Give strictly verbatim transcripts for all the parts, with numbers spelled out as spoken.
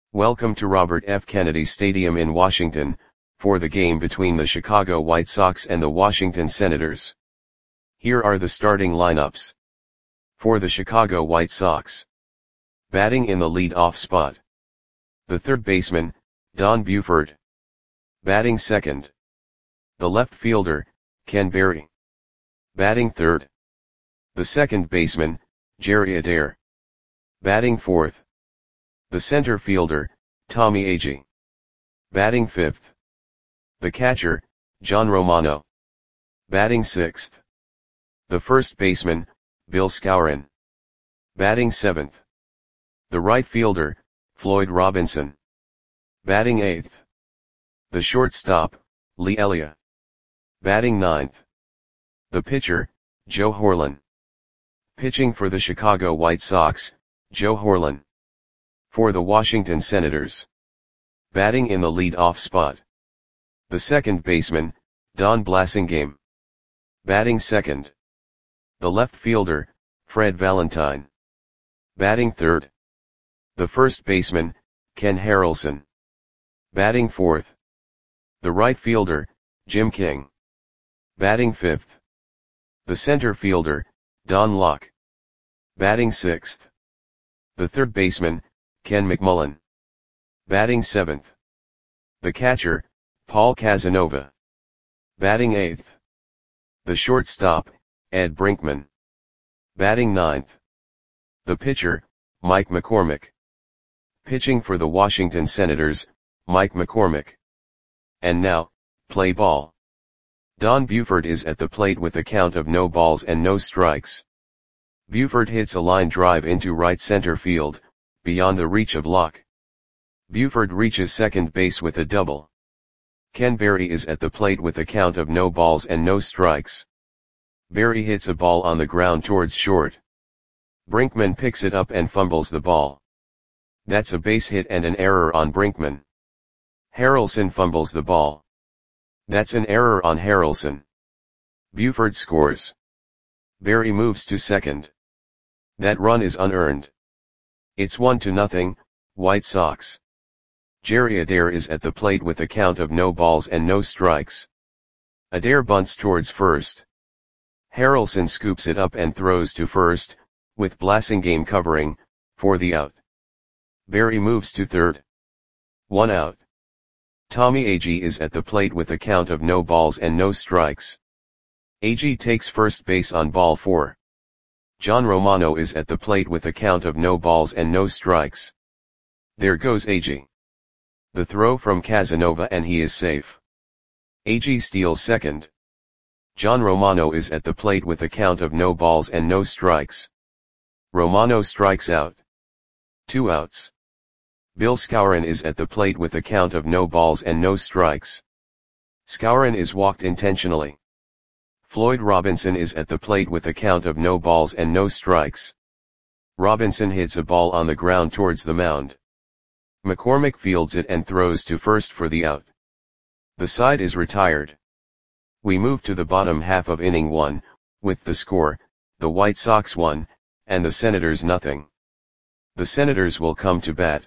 Welcome to Robert F. Kennedy Stadium in Washington, for the game between the Chicago White Sox and the Washington Senators. Here are the starting lineups. For the Chicago White Sox. Batting in the lead-off spot. The third baseman, Don Buford. Batting second. The left fielder, Ken Berry. Batting third. The second baseman, Jerry Adair. Batting fourth. The center fielder, Tommy Agee. Batting fifth. The catcher, John Romano. Batting sixth. The first baseman, Bill Skowron. Batting seventh. The right fielder, Floyd Robinson. Batting eighth. The shortstop, Lee Elia. Batting ninth. The pitcher, Joe Horlen. Pitching for the Chicago White Sox, Joe Horlen. For the Washington Senators. Batting in the lead-off spot. The second baseman, Don Blasingame. Batting second. The left fielder, Fred Valentine. Batting third. The first baseman, Ken Harrelson. Batting fourth. The right fielder, Jim King. Batting fifth. The center fielder, Don Locke. Batting sixth. The third baseman, Ken McMullen. Batting seventh. The catcher, Paul Casanova. Batting eighth. The shortstop, Ed Brinkman. Batting ninth. The pitcher, Mike McCormick. Pitching for the Washington Senators, Mike McCormick. And now, play ball. Don Buford is at the plate with a count of no balls and no strikes. Buford hits a line drive into right center field, beyond the reach of Locke. Buford reaches second base with a double. Ken Berry is at the plate with a count of no balls and no strikes. Berry hits a ball on the ground towards short. Brinkman picks it up and fumbles the ball. That's a base hit and an error on Brinkman. Harrelson fumbles the ball. That's an error on Harrelson. Buford scores. Berry moves to second. That run is unearned. It's one to nothing, White Sox. Jerry Adair is at the plate with a count of no balls and no strikes. Adair bunts towards first. Harrelson scoops it up and throws to first, with Blasingame covering, for the out. Berry moves to third. One out. Tommy Agee is at the plate with a count of no balls and no strikes. Agee takes first base on ball four. John Romano is at the plate with a count of no balls and no strikes. There goes Agee. The throw from Casanova and he is safe. Agee steals second. John Romano is at the plate with a count of no balls and no strikes. Romano strikes out. Two outs. Bill Skowron is at the plate with a count of no balls and no strikes. Skowron is walked intentionally. Floyd Robinson is at the plate with a count of no balls and no strikes. Robinson hits a ball on the ground towards the mound. McCormick fields it and throws to first for the out. The side is retired. We move to the bottom half of inning one, with the score, the White Sox one, and the Senators nothing. The Senators will come to bat.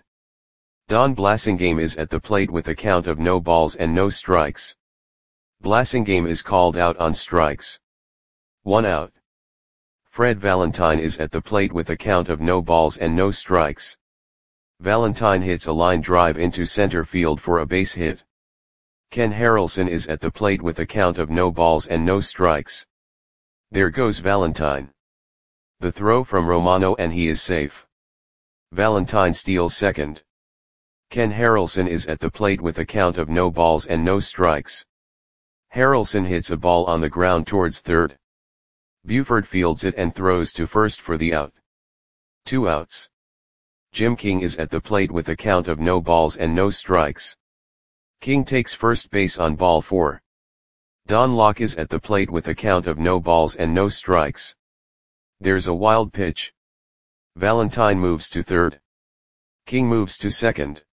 Don Blasingame is at the plate with a count of no balls and no strikes. Blasingame is called out on strikes. One out. Fred Valentine is at the plate with a count of no balls and no strikes. Valentine hits a line drive into center field for a base hit. Ken Harrelson is at the plate with a count of no balls and no strikes. There goes Valentine. The throw from Romano and he is safe. Valentine steals second. Ken Harrelson is at the plate with a count of no balls and no strikes. Harrelson hits a ball on the ground towards third. Buford fields it and throws to first for the out. Two outs. Jim King is at the plate with a count of no balls and no strikes. King takes first base on ball four. Don Locke is at the plate with a count of no balls and no strikes. There's a wild pitch. Valentine moves to third. King moves to second.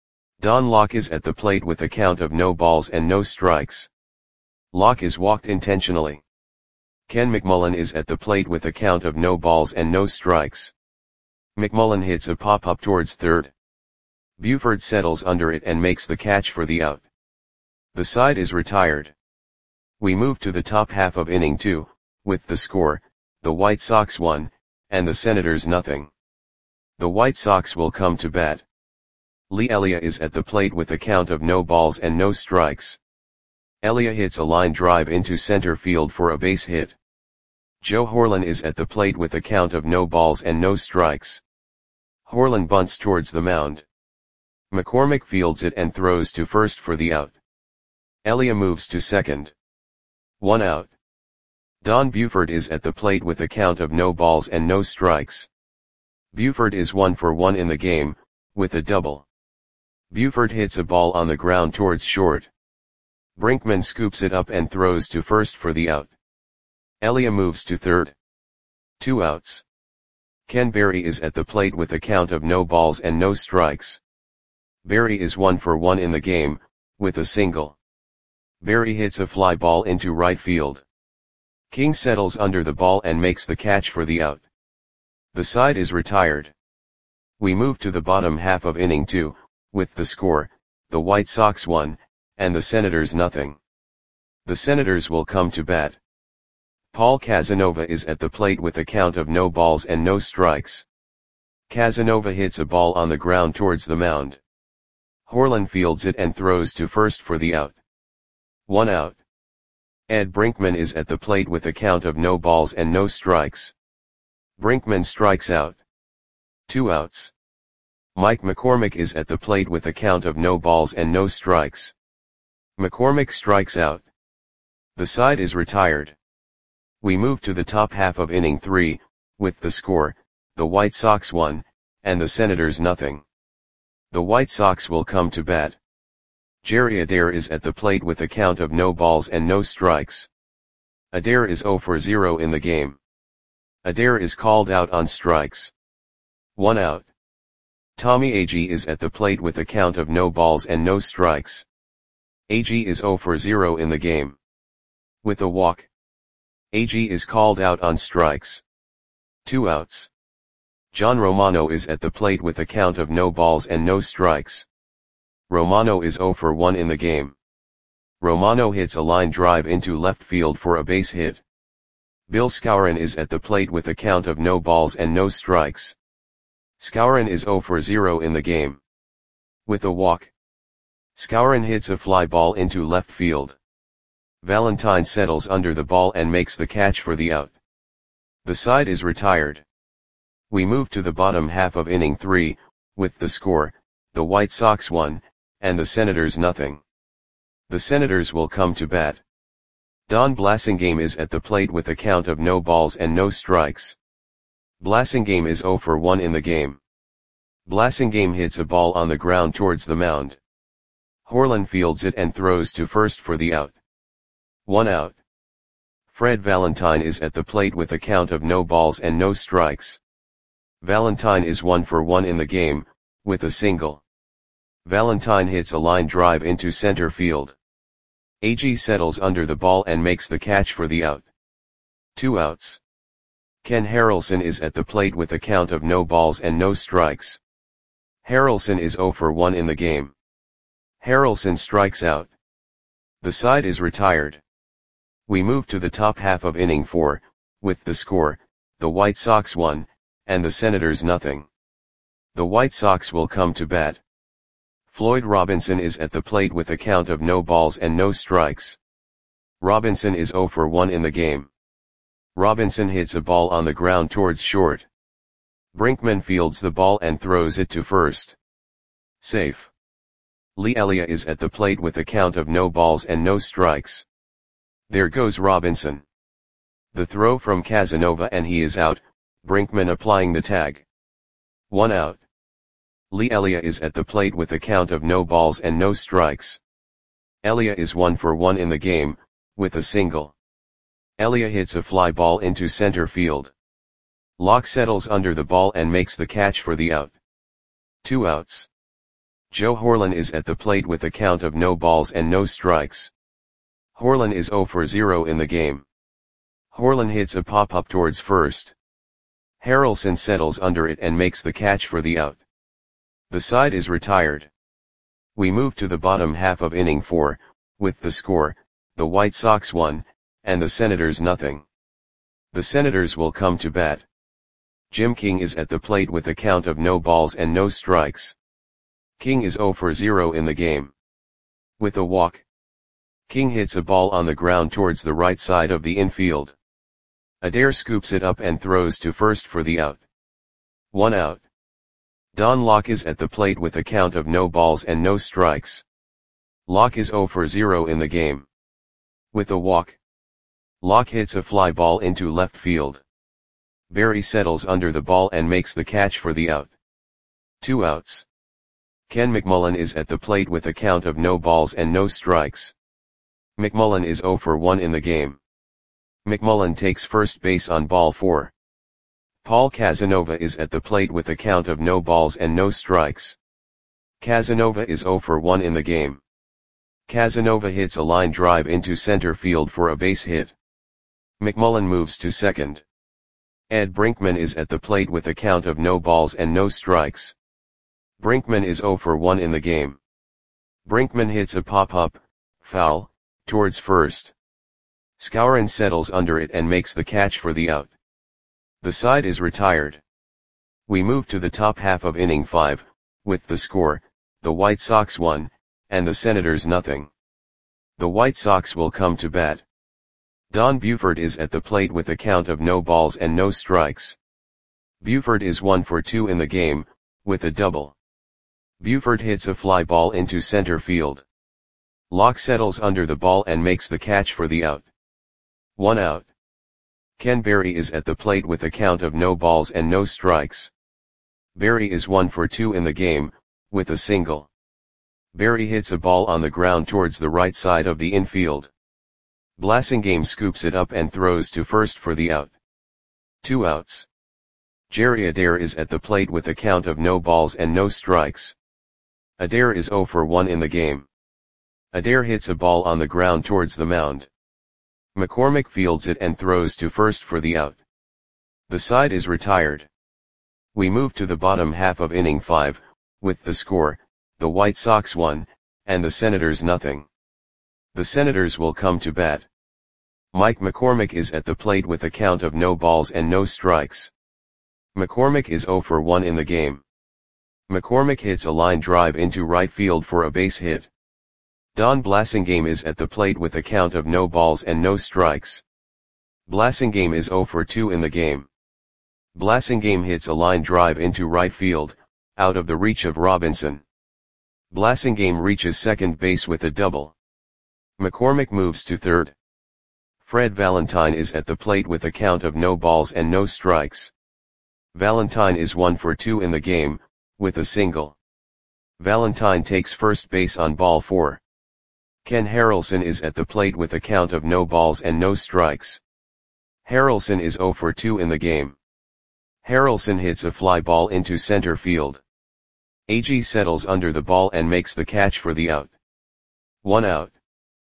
Don Locke is at the plate with a count of no balls and no strikes. Locke is walked intentionally. Ken McMullen is at the plate with a count of no balls and no strikes. McMullen hits a pop-up towards third. Buford settles under it and makes the catch for the out. The side is retired. We move to the top half of inning two, with the score, the White Sox one, and the Senators nothing. The White Sox will come to bat. Lee Elia is at the plate with a count of no balls and no strikes. Elia hits a line drive into center field for a base hit. Joe Horlen is at the plate with a count of no balls and no strikes. Horlen bunts towards the mound. McCormick fields it and throws to first for the out. Elia moves to second. One out. Don Buford is at the plate with a count of no balls and no strikes. Buford is one for one in the game, with a double. Buford hits a ball on the ground towards short. Brinkman scoops it up and throws to first for the out. Elia moves to third. Two outs. Ken Berry is at the plate with a count of no balls and no strikes. Berry is one for one in the game, with a single. Berry hits a fly ball into right field. King settles under the ball and makes the catch for the out. The side is retired. We move to the bottom half of inning two, with the score, the White Sox one, and the Senators nothing. The Senators will come to bat. Paul Casanova is at the plate with a count of no balls and no strikes. Casanova hits a ball on the ground towards the mound. Horlen fields it and throws to first for the out. One out. Ed Brinkman is at the plate with a count of no balls and no strikes. Brinkman strikes out. Two outs. Mike McCormick is at the plate with a count of no balls and no strikes. McCormick strikes out. The side is retired. We move to the top half of inning three, with the score, the White Sox one, and the Senators nothing. The White Sox will come to bat. Jerry Adair is at the plate with a count of no balls and no strikes. Adair is zero for zero in the game. Adair is called out on strikes. One out. Tommy Agee is at the plate with a count of no balls and no strikes. Agee is zero for zero in the game. With a walk. Agee is called out on strikes. Two outs. John Romano is at the plate with a count of no balls and no strikes. Romano is zero for one in the game. Romano hits a line drive into left field for a base hit. Bill Skowron is at the plate with a count of no balls and no strikes. Skowron is zero for zero in the game. With a walk. Skowron hits a fly ball into left field. Valentine settles under the ball and makes the catch for the out. The side is retired. We move to the bottom half of inning three, with the score, the White Sox one, and the Senators nothing. The Senators will come to bat. Don Blasingame is at the plate with a count of no balls and no strikes. Blasingame is zero for one in the game. Blasingame hits a ball on the ground towards the mound. Horlen fields it and throws to first for the out. One out. Fred Valentine is at the plate with a count of no balls and no strikes. Valentine is one for one in the game, with a single. Valentine hits a line drive into center field. Agee settles under the ball and makes the catch for the out. Two outs. Ken Harrelson is at the plate with a count of no balls and no strikes. Harrelson is zero for one in the game. Harrelson strikes out. The side is retired. We move to the top half of inning four, with the score, the White Sox one, and the Senators nothing. The White Sox will come to bat. Floyd Robinson is at the plate with a count of no balls and no strikes. Robinson is zero for one in the game. Robinson hits a ball on the ground towards short. Brinkman fields the ball and throws it to first. Safe. Lee Elia is at the plate with a count of no balls and no strikes. There goes Robinson. The throw from Casanova and he is out, Brinkman applying the tag. One out. Lee Elia is at the plate with a count of no balls and no strikes. Elia is one for one in the game, with a single. Elia hits a fly ball into center field. Locke settles under the ball and makes the catch for the out. Two outs. Joe Horlen is at the plate with a count of no balls and no strikes. Horlen is zero for zero in the game. Horlen hits a pop-up towards first. Harrelson settles under it and makes the catch for the out. The side is retired. We move to the bottom half of inning four, with the score, the White Sox one, and the Senators nothing. The Senators will come to bat. Jim King is at the plate with a count of no balls and no strikes. King is zero for zero in the game. With a walk, King hits a ball on the ground towards the right side of the infield. Adair scoops it up and throws to first for the out. One out. Don Locke is at the plate with a count of no balls and no strikes. Locke is zero for zero in the game. With a walk, Locke hits a fly ball into left field. Berry settles under the ball and makes the catch for the out. Two outs. Ken McMullen is at the plate with a count of no balls and no strikes. McMullen is zero for one in the game. McMullen takes first base on ball four. Paul Casanova is at the plate with a count of no balls and no strikes. Casanova is zero for one in the game. Casanova hits a line drive into center field for a base hit. McMullen moves to second. Ed Brinkman is at the plate with a count of no balls and no strikes. Brinkman is zero for one in the game. Brinkman hits a pop-up, foul, towards first. Skowron settles under it and makes the catch for the out. The side is retired. We move to the top half of inning five, with the score, the White Sox one, and the Senators nothing. The White Sox will come to bat. Don Buford is at the plate with a count of no balls and no strikes. Buford is one for two in the game, with a double. Buford hits a fly ball into center field. Locke settles under the ball and makes the catch for the out. One out. Ken Berry is at the plate with a count of no balls and no strikes. Berry is one for two in the game, with a single. Berry hits a ball on the ground towards the right side of the infield. Blasingame scoops it up and throws to first for the out. Two outs. Jerry Adair is at the plate with a count of no balls and no strikes. Adair is zero for one in the game. Adair hits a ball on the ground towards the mound. McCormick fields it and throws to first for the out. The side is retired. We move to the bottom half of inning five, with the score, the White Sox one, and the Senators nothing. The Senators will come to bat. Mike McCormick is at the plate with a count of no balls and no strikes. McCormick is zero for one in the game. McCormick hits a line drive into right field for a base hit. Don Blasingame is at the plate with a count of no balls and no strikes. Blasingame is zero for two in the game. Blasingame hits a line drive into right field, out of the reach of Robinson. Blasingame reaches second base with a double. McCormick moves to third. Fred Valentine is at the plate with a count of no balls and no strikes. Valentine is one for two in the game, with a single. Valentine takes first base on ball four. Ken Harrelson is at the plate with a count of no balls and no strikes. Harrelson is zero for two in the game. Harrelson hits a fly ball into center field. Agee settles under the ball and makes the catch for the out. One out.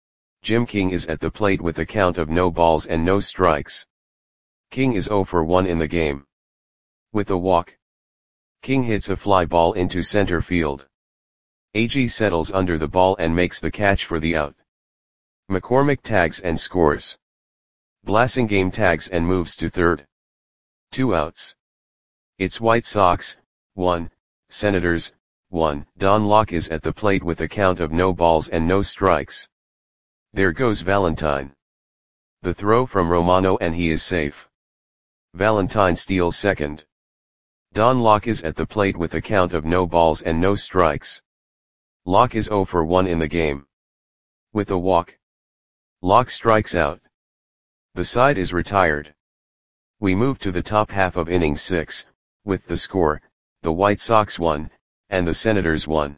Jim King is at the plate with a count of no balls and no strikes. King is zero for one in the game. With a walk, King hits a fly ball into center field. Agee settles under the ball and makes the catch for the out. McCormick tags and scores. Blasingame tags and moves to third. Two outs. It's White Sox, one, Senators, one. Don Locke is at the plate with a count of no balls and no strikes. There goes Valentine. The throw from Romano and he is safe. Valentine steals second. Don Locke is at the plate with a count of no balls and no strikes. Locke is zero for one in the game. With a walk, Locke strikes out. The side is retired. We move to the top half of inning six, with the score, the White Sox one, and the Senators one.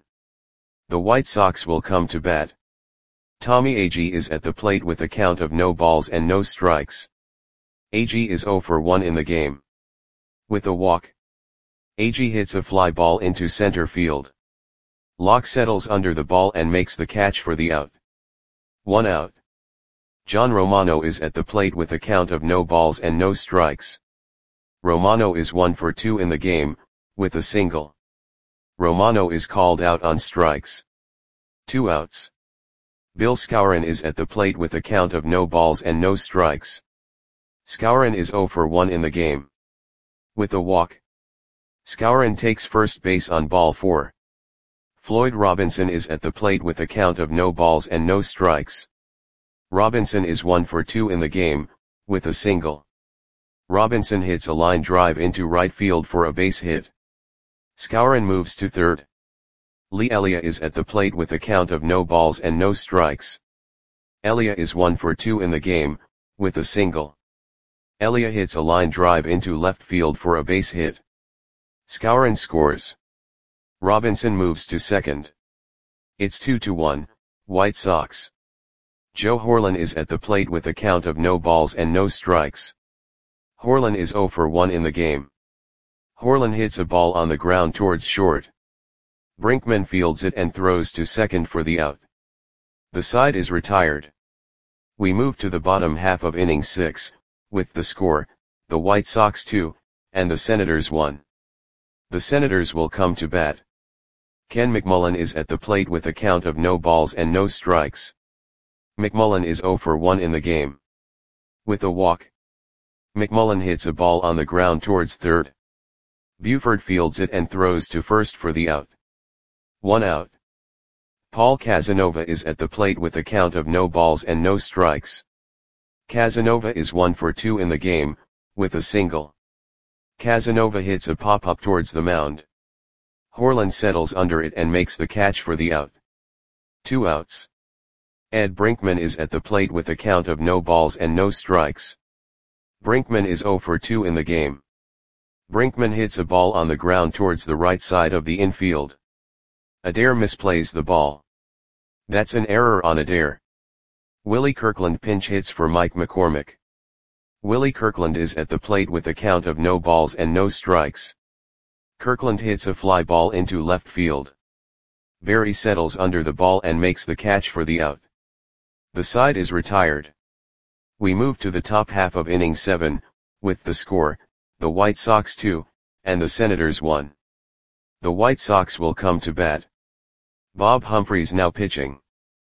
The White Sox will come to bat. Tommy Agee is at the plate with a count of no balls and no strikes. Agee is zero for one in the game. With a walk, Agee hits a fly ball into center field. Locke settles under the ball and makes the catch for the out. One out. John Romano is at the plate with a count of no balls and no strikes. Romano is one for two in the game, with a single. Romano is called out on strikes. Two outs. Bill Skowron is at the plate with a count of no balls and no strikes. Skowron is oh for one in the game. With a walk. Skowron takes first base on ball four. Floyd Robinson is at the plate with a count of no balls and no strikes. Robinson is one for two in the game, with a single. Robinson hits a line drive into right field for a base hit. Skowron moves to third. Lee Elia is at the plate with a count of no balls and no strikes. Elia is one for two in the game, with a single. Elia hits a line drive into left field for a base hit. Skowron scores. Robinson moves to second. It's two to one, White Sox. Joe Horlen is at the plate with a count of no balls and no strikes. Horlen is oh for one in the game. Horlen hits a ball on the ground towards short. Brinkman fields it and throws to second for the out. The side is retired. We move to the bottom half of inning six, with the score, the White Sox two, and the Senators one. The Senators will come to bat. Ken McMullen is at the plate with a count of no balls and no strikes. McMullen is oh for one in the game. With a walk. McMullen hits a ball on the ground towards third. Buford fields it and throws to first for the out. One out. Paul Casanova is at the plate with a count of no balls and no strikes. Casanova is one for two in the game, with a single. Casanova hits a pop-up towards the mound. Horlen settles under it and makes the catch for the out. Two outs. Ed Brinkman is at the plate with a count of no balls and no strikes. Brinkman is oh for two in the game. Brinkman hits a ball on the ground towards the right side of the infield. Adair misplays the ball. That's an error on Adair. Willie Kirkland pinch hits for Mike McCormick. Willie Kirkland is at the plate with a count of no balls and no strikes. Kirkland hits a fly ball into left field. Berry settles under the ball and makes the catch for the out. The side is retired. We move to the top half of inning seven, with the score, the White Sox two, and the Senators one. The White Sox will come to bat. Bob Humphreys now pitching.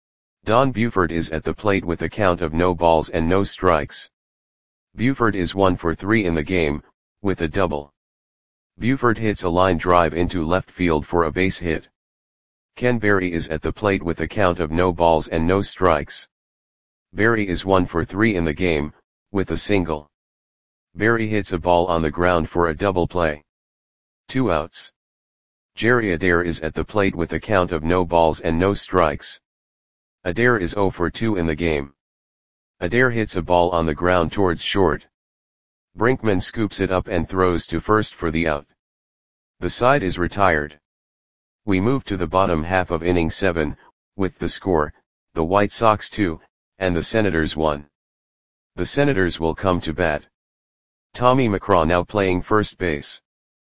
Don Buford is at the plate with a count of no balls and no strikes. Buford is one for three in the game, with a double. Buford hits a line drive into left field for a base hit. Ken Berry is at the plate with a count of no balls and no strikes. Berry is one for three in the game, with a single. Berry hits a ball on the ground for a double play. Two outs. Jerry Adair is at the plate with a count of no balls and no strikes. Adair is oh for two in the game. Adair hits a ball on the ground towards short. Brinkman scoops it up and throws to first for the out. The side is retired. We move to the bottom half of inning seven, with the score, the White Sox two, and the Senators one. The Senators will come to bat. Tommy McCraw now playing first base.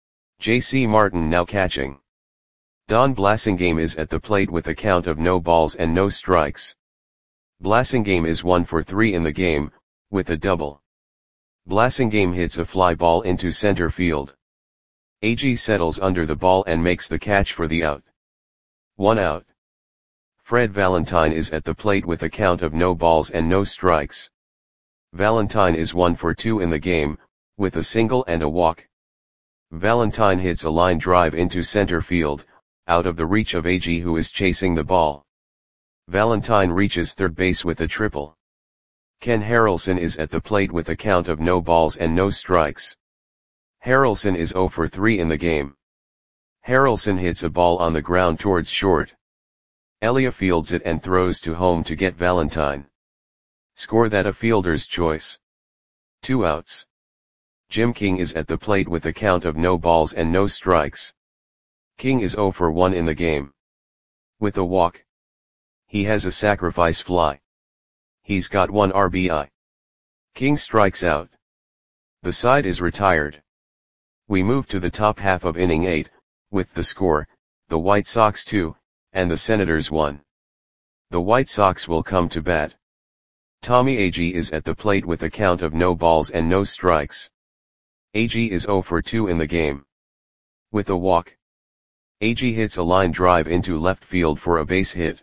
J C Martin now catching. Don Blasingame is at the plate with a count of no balls and no strikes. Blasingame is one for three in the game, with a double. Blasingame hits a fly ball into center field. A G settles under the ball and makes the catch for the out. One out. Fred Valentine is at the plate with a count of no balls and no strikes. Valentine is one for two in the game, with a single and a walk. Valentine hits a line drive into center field, out of the reach of A G who is chasing the ball. Valentine reaches third base with a triple. Ken Harrelson is at the plate with a count of no balls and no strikes. Harrelson is oh for three in the game. Harrelson hits a ball on the ground towards short. Elia fields it and throws to home to get Valentine. Score that a fielder's choice. Two outs. Jim King is at the plate with a count of no balls and no strikes. King is oh for one in the game. With a walk. He has a sacrifice fly. He's got one R B I. King strikes out. The side is retired. We move to the top half of inning eight, with the score, the White Sox two, and the Senators one. The White Sox will come to bat. Tommy Agee is at the plate with a count of no balls and no strikes. Agee is oh for two in the game. With a walk. Agee hits a line drive into left field for a base hit.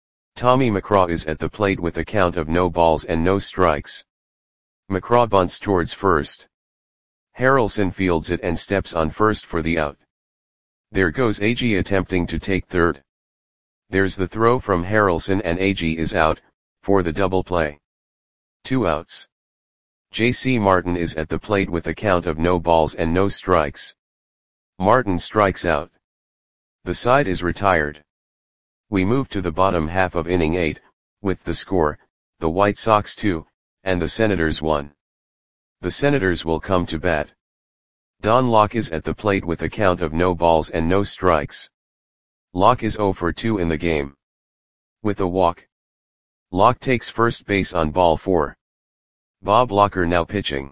Tommy McCraw is at the plate with a count of no balls and no strikes. McCraw bunts towards first. Harrelson fields it and steps on first for the out. There goes Agee attempting to take third. There's the throw from Harrelson and Agee is out, for the double play. Two outs. J C Martin is at the plate with a count of no balls and no strikes. Martin strikes out. The side is retired. We move to the bottom half of inning eight, with the score, the White Sox two, and the Senators one. The Senators will come to bat. Don Locke is at the plate with a count of no balls and no strikes. Locke is oh for two in the game. With a walk. Locke takes first base on ball four. Bob Locker now pitching.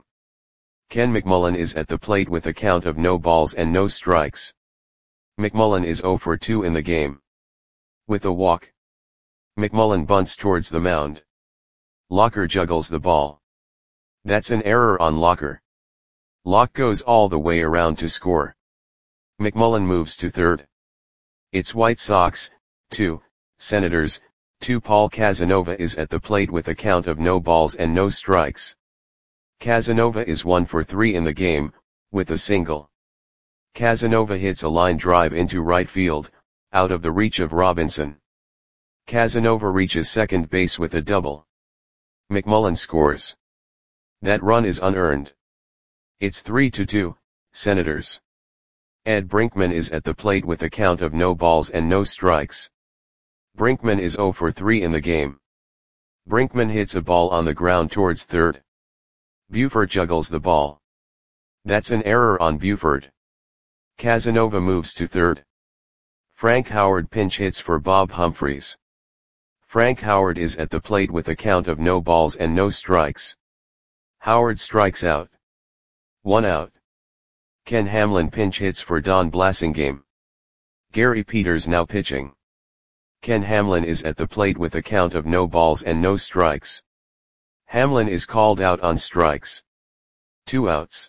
Ken McMullen is at the plate with a count of no balls and no strikes. McMullen is oh for two in the game. With a walk. McMullen bunts towards the mound. Locker juggles the ball. That's an error on Locker. Locke goes all the way around to score. McMullen moves to third. It's White Sox, two, Senators, two. Paul Casanova is at the plate with a count of no balls and no strikes. Casanova is one for three in the game, with a single. Casanova hits a line drive into right field, out of the reach of Robinson. Casanova reaches second base with a double. McMullen scores. That run is unearned. It's three to two, Senators. Ed Brinkman is at the plate with a count of no balls and no strikes. Brinkman is oh for three in the game. Brinkman hits a ball on the ground towards third. Buford juggles the ball. That's an error on Buford. Casanova moves to third. Frank Howard pinch hits for Bob Humphreys. Frank Howard is at the plate with a count of no balls and no strikes. Howard strikes out. One out. Ken Hamlin pinch hits for Don Blasingame. Gary Peters now pitching. Ken Hamlin is at the plate with a count of no balls and no strikes. Hamlin is called out on strikes. Two outs.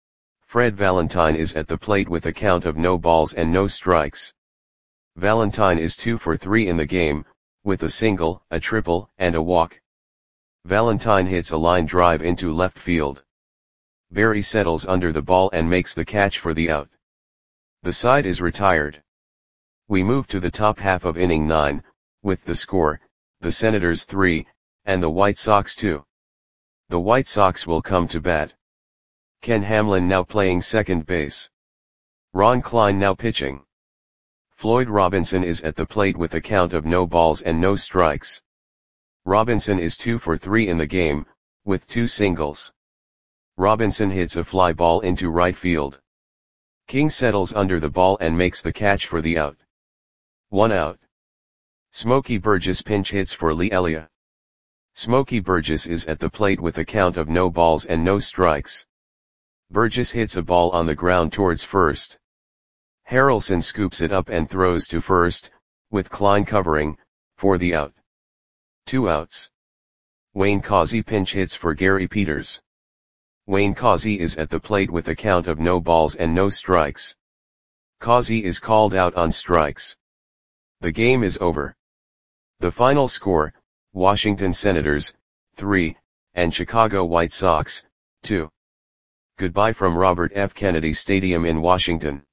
Fred Valentine is at the plate with a count of no balls and no strikes. Valentine is two for three in the game, with a single, a triple, and a walk. Valentine hits a line drive into left field. Barry settles under the ball and makes the catch for the out. The side is retired. We move to the top half of inning nine, with the score, the Senators three, and the White Sox two. The White Sox will come to bat. Ken Hamlin now playing second base. Ron Klein now pitching. Floyd Robinson is at the plate with a count of no balls and no strikes. Robinson is two for three in the game, with two singles. Robinson hits a fly ball into right field. King settles under the ball and makes the catch for the out. One out. Smokey Burgess pinch hits for Lee Elia. Smokey Burgess is at the plate with a count of no balls and no strikes. Burgess hits a ball on the ground towards first. Harrelson scoops it up and throws to first, with Klein covering, for the out. Two outs. Wayne Causey pinch hits for Gary Peters. Wayne Causey is at the plate with a count of no balls and no strikes. Causey is called out on strikes. The game is over. The final score, Washington Senators, three, and Chicago White Sox, two. Goodbye from Robert F. Kennedy Stadium in Washington.